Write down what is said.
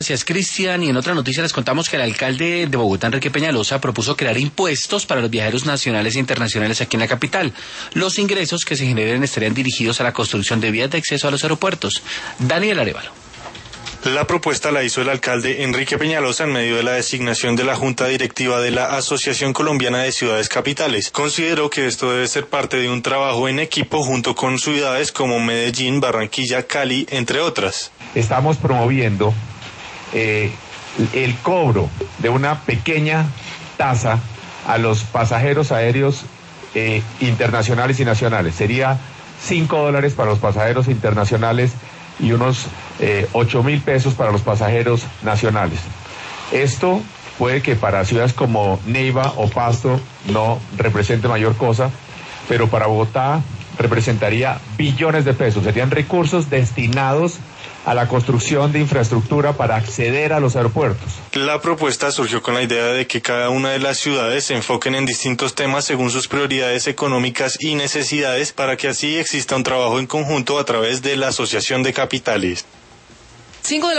Gracias, Cristian. Y en otra noticia les contamos que el alcalde de Bogotá, Enrique Peñalosa, propuso crear impuestos para los viajeros nacionales e internacionales aquí en la capital. Los ingresos que se generen estarían dirigidos a la construcción de vías de acceso a los aeropuertos. Daniel Arévalo. La propuesta la hizo el alcalde Enrique Peñalosa en medio de la designación de la Junta Directiva de la Asociación Colombiana de Ciudades Capitales. Consideró que esto debe ser parte de un trabajo en equipo junto con ciudades como Medellín, Barranquilla, Cali, entre otras. Estamos promoviendo el cobro de una pequeña tasa a los pasajeros aéreos internacionales y nacionales. Sería $5 para los pasajeros internacionales y unos 8.000 pesos para los pasajeros nacionales. Esto puede que para ciudades como Neiva o Pasto no represente mayor cosa, pero para Bogotá representaría billones de pesos. Serían recursos destinados a la construcción de infraestructura para acceder a los aeropuertos. La propuesta surgió con la idea de que cada una de las ciudades se enfoquen en distintos temas según sus prioridades económicas y necesidades, para que así exista un trabajo en conjunto a través de la Asociación de Capitales.